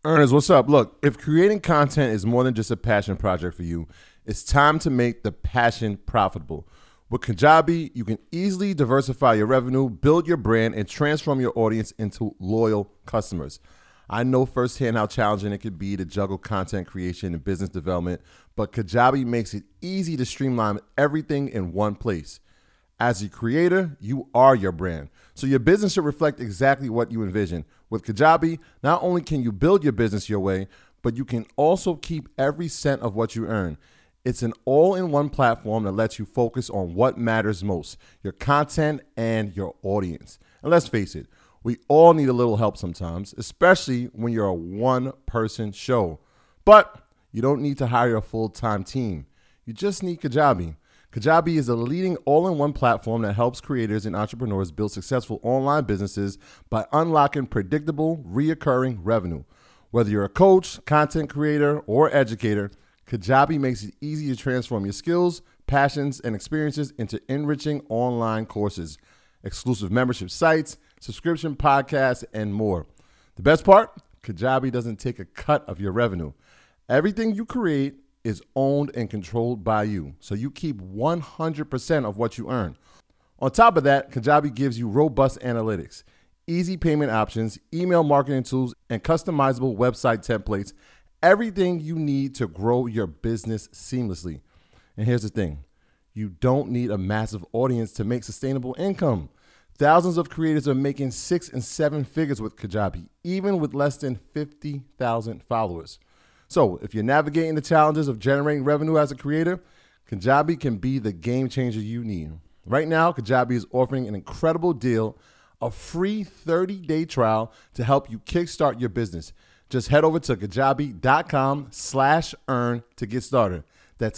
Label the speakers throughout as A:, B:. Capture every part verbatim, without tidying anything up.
A: Ernest, what's up? Look, if creating content is more than just a passion project for you, it's time to make the passion profitable. With Kajabi, you can easily diversify your revenue, build your brand, and transform your audience into loyal customers. I know firsthand how challenging it could be to juggle content creation and business development, but Kajabi makes it easy to streamline everything in one place. As a creator, you are your brand, so your business should reflect exactly what you envision. With Kajabi, not only can you build your business your way, but you can also keep every cent of what you earn. It's an all-in-one platform that lets you focus on what matters most, your content and your audience. And let's face it, we all need a little help sometimes, especially when you're a one-person show. But you don't need to hire a full-time team. You just need Kajabi. Kajabi is a leading all-in-one platform that helps creators and entrepreneurs build successful online businesses by unlocking predictable, reoccurring revenue. Whether you're a coach, content creator, or educator, Kajabi makes it easy to transform your skills, passions, and experiences into enriching online courses, exclusive membership sites, subscription podcasts, and more. The best part? Kajabi doesn't take a cut of your revenue. Everything you create is owned and controlled by you, so you keep one hundred percent of what you earn. On top of that, Kajabi gives you robust analytics, easy payment options, email marketing tools, and customizable website templates, everything you need to grow your business seamlessly. And here's the thing, you don't need a massive audience to make sustainable income. Thousands of creators are making six and seven figures with Kajabi, even with less than fifty thousand followers. So if you're navigating the challenges of generating revenue as a creator, Kajabi can be the game changer you need. Right now, Kajabi is offering an incredible deal, a free thirty-day trial to help you kickstart your business. Just head over to kajabi.com slash earn to get started. That's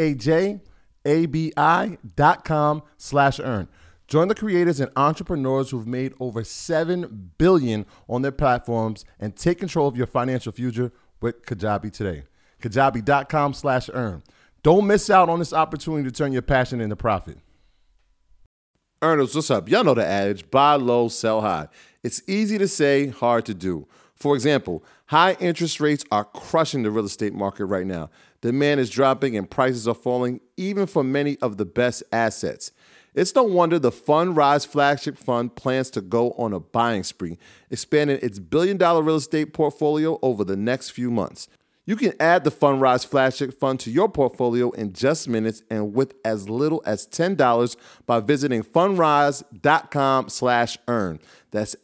A: K-A-J-A-B-I dot com slash earn. Join the creators and entrepreneurs who've made over seven billion dollars on their platforms and take control of your financial future with Kajabi today. Kajabi.com slash earn. Don't miss out on this opportunity to turn your passion into profit. Earners, what's up? Y'all know the adage, buy low, sell high. It's easy to say, hard to do. For example, high interest rates are crushing the real estate market right now. Demand is dropping and prices are falling, even for many of the best assets. It's no wonder the Fundrise flagship fund plans to go on a buying spree, expanding its billion-dollar real estate portfolio over the next few months. You can add the Fundrise flagship fund to your portfolio in just minutes and with as little as ten dollars by visiting fundrise.com slash earn. That's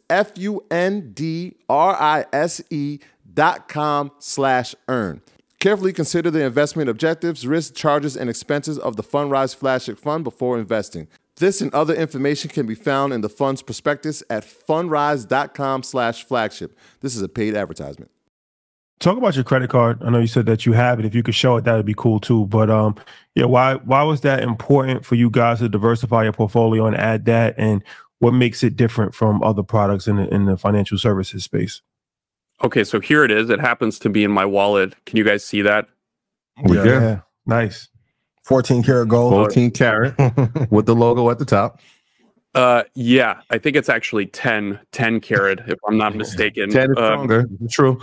A: F-U-N-D-R-I-S-E dot com slash earn. Carefully consider the investment objectives, risks, charges, and expenses of the Fundrise Flagship Fund before investing. This and other information can be found in the fund's prospectus at fundrise.com slash flagship. This is a paid advertisement.
B: Talk about your credit card. I know you said that you have it. If you could show it, that would be cool too. But um, yeah, why why was that important for you guys to diversify your portfolio and add that? And what makes it different from other products in the, in the financial services space?
C: Okay, so here it is. It happens to be in my wallet. Can you guys see that?
A: We
B: yeah,
A: do.
B: yeah, nice.
D: fourteen karat gold.
A: fourteen karat with the logo at the top.
C: Uh, yeah, I think it's actually ten, ten karat, if I'm not mistaken.
A: ten is
C: Um,
A: stronger. True.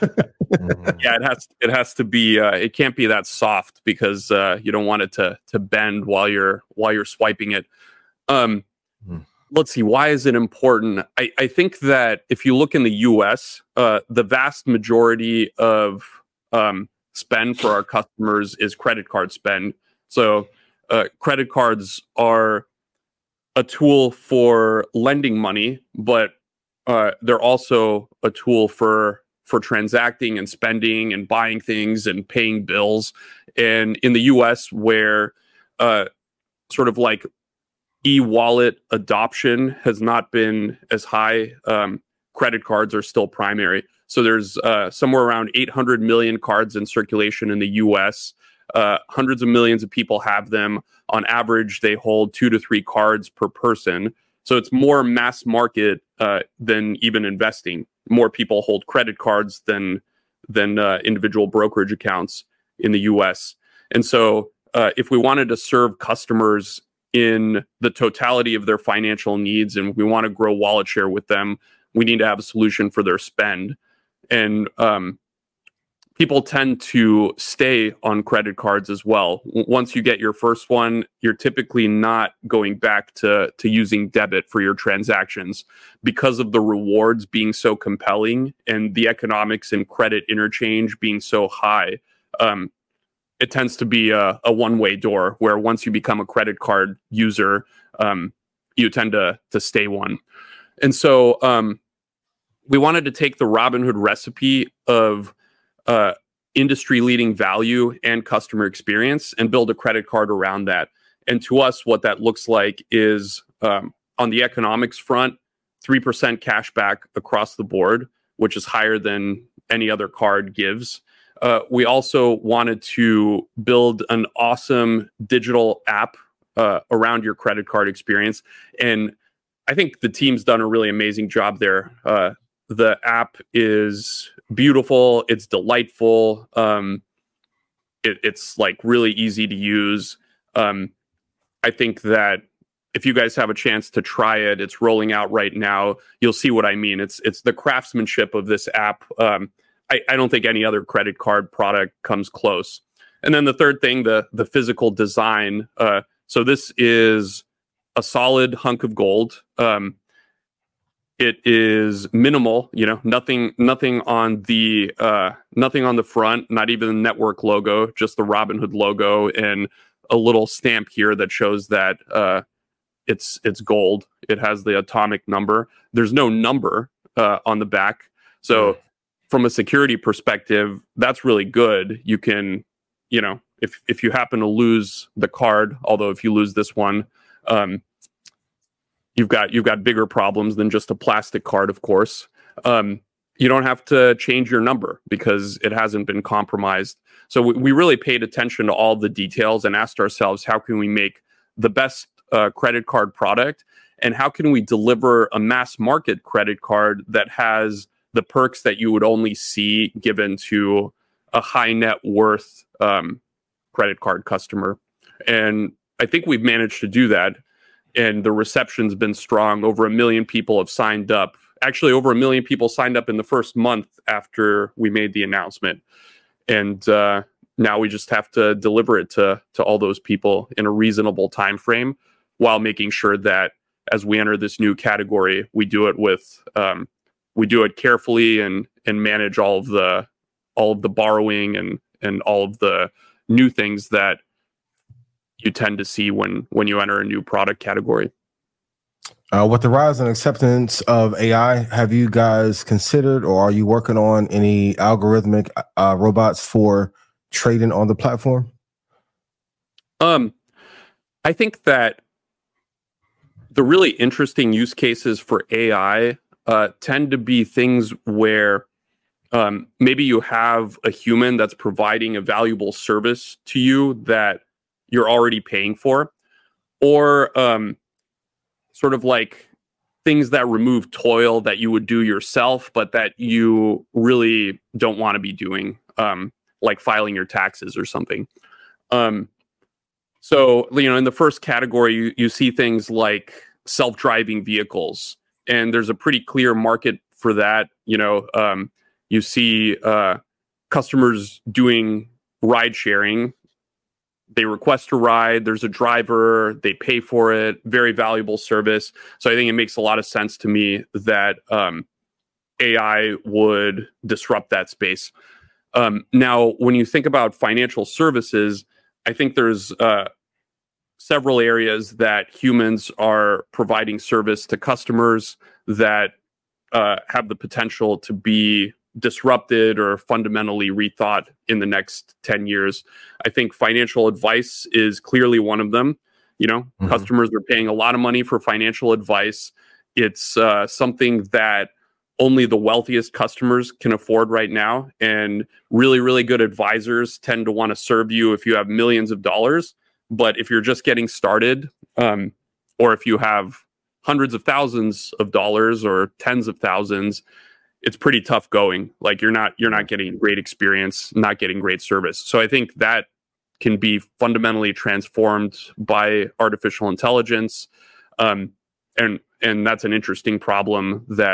C: yeah, it has it has to be. Uh, it can't be that soft because uh, you don't want it to to bend while you're while you're swiping it. Um,
A: Hmm.
C: Let's see. Why is it important? I, I think that if you look in the U S, uh, the vast majority of um, spend for our customers is credit card spend. So uh, credit cards are a tool for lending money, but uh, they're also a tool for for transacting and spending and buying things and paying bills. And in the U S, where uh, sort of like e-wallet adoption has not been as high, um, credit cards are still primary. So there's uh, somewhere around eight hundred million cards in circulation in the U S. Uh, hundreds of millions of people have them. On average, they hold two to three cards per person. So it's more mass market uh, than even investing. More people hold credit cards than than uh, individual brokerage accounts in the U S. And so uh, if we wanted to serve customers in the totality of their financial needs and we want to grow wallet share with them, we need to have a solution for their spend. and um, people tend to stay on credit cards as well. W- once you get your first one, you're typically not going back to to using debit for your transactions because of the rewards being so compelling and the economics and credit interchange being so high. Um, it tends to be a, a one-way door where once you become a credit card user, um, you tend to to stay one. And so um, we wanted to take the Robinhood recipe of uh, industry-leading value and customer experience and build a credit card around that. And to us, what that looks like is um, on the economics front, three percent cash back across the board, which is higher than any other card gives. Uh, we also wanted to build an awesome digital app uh, around your credit card experience. And I think the team's done a really amazing job there. Uh, the app is beautiful. It's delightful. Um, it, it's like really easy to use. Um, I think that if you guys have a chance to try it, it's rolling out right now. You'll see what I mean. It's it's the craftsmanship of this app. Um, I, I don't think any other credit card product comes close. And then the third thing, the the physical design. Uh, so this is a solid hunk of gold. Um, it is minimal, you know, nothing nothing on the uh, nothing on the front, not even the network logo, just the Robinhood logo and a little stamp here that shows that uh, it's it's gold. It has the atomic number. There's no number uh, on the back, so. Mm. From a security perspective, that's really good. You can, you know, if if you happen to lose the card, although if you lose this one, um, you've got you've got bigger problems than just a plastic card, of course. Um, you don't have to change your number because it hasn't been compromised. So we, we really paid attention to all the details and asked ourselves, how can we make the best uh, credit card product, and how can we deliver a mass market credit card that has the perks that you would only see given to a high net worth um, credit card customer. And I think we've managed to do that. And the reception's been strong. Over a million people have signed up. Actually, over a million people signed up in the first month after we made the announcement. And uh, now we just have to deliver it to, to all those people in a reasonable time frame while making sure that as we enter this new category, we do it with um, we do it carefully and and manage all of the all of the borrowing and and all of the new things that you tend to see when when you enter a new product category.
D: Uh, with the rise and acceptance of A I, have you guys considered or are you working on any algorithmic uh, robots for trading on the platform?
C: Um, I think that the really interesting use cases for A I Uh, tend to be things where um, maybe you have a human that's providing a valuable service to you that you're already paying for, or um, sort of like things that remove toil that you would do yourself, but that you really don't want to be doing, um, like filing your taxes or something. Um, so, you know, in the first category, you, you see things like self-driving vehicles. And there's a pretty clear market for that. You know, um, you see uh, customers doing ride sharing. They request a ride. There's a driver. They pay for it. Very valuable service. So I think it makes a lot of sense to me that um, A I would disrupt that space. Um, now, when you think about financial services, I think there's uh, several areas that humans are providing service to customers that uh, have the potential to be disrupted or fundamentally rethought in the next ten years. I think financial advice is clearly one of them. You know, mm-hmm. Customers are paying a lot of money for financial advice. It's uh, something that only the wealthiest customers can afford right now. And really, really good advisors tend to want to serve you if you have millions of dollars. But if you're just getting started, um, or if you have hundreds of thousands of dollars or tens of thousands, it's pretty tough going. Like you're not you're not getting great experience, not getting great service. So I think that can be fundamentally transformed by artificial intelligence, um, and and that's an interesting problem that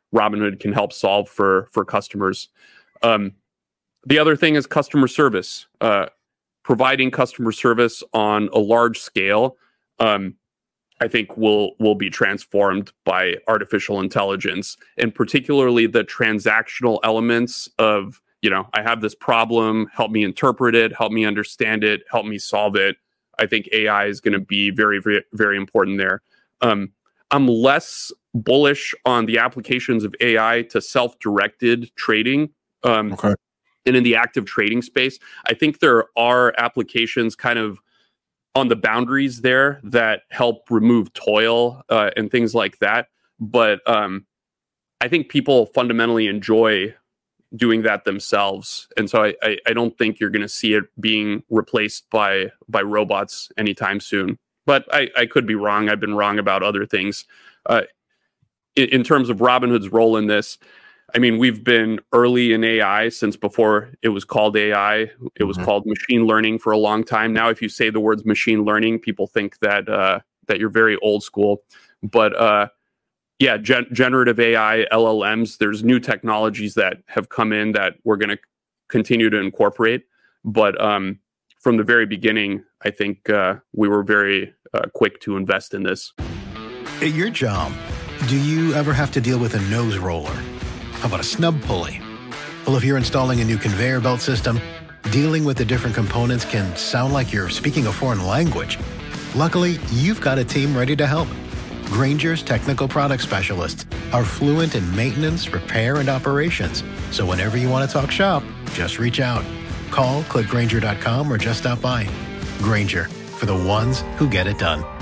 C: Robinhood can help solve for for customers. Um, the other thing is customer service. Uh, providing customer service on a large scale, um, I think will will be transformed by artificial intelligence, and particularly the transactional elements of, you know, I have this problem, help me interpret it, help me understand it, help me solve it. I think A I is going to be very, very, very important there. Um, I'm less bullish on the applications of A I to self-directed trading. Um,
D: Okay.
C: And in the active trading space, I think there are applications kind of on the boundaries there that help remove toil uh, and things like that. But um, I think people fundamentally enjoy doing that themselves. And so I, I, I don't think you're going to see it being replaced by by robots anytime soon. But I, I could be wrong. I've been wrong about other things. Uh, in, in terms of Robinhood's role in this, I mean, we've been early in A I since before it was called A I. It was mm-hmm. called machine learning for a long time. Now, if you say the words machine learning, people think that uh, that you're very old school. But uh, yeah, gen- generative A I, L L Ms, there's new technologies that have come in that we're going to continue to incorporate. But um, from the very beginning, I think uh, we were very uh, quick to invest in this.
E: At your job, do you ever have to deal with a nose roller? How about a snub pulley? Well, if you're installing a new conveyor belt system, dealing with the different components can sound like you're speaking a foreign language. Luckily, you've got a team ready to help. Grainger's technical product specialists are fluent in maintenance, repair, and operations. So whenever you want to talk shop, just reach out. Call, click Grainger dot com, or just stop by. Grainger, for the ones who get it done.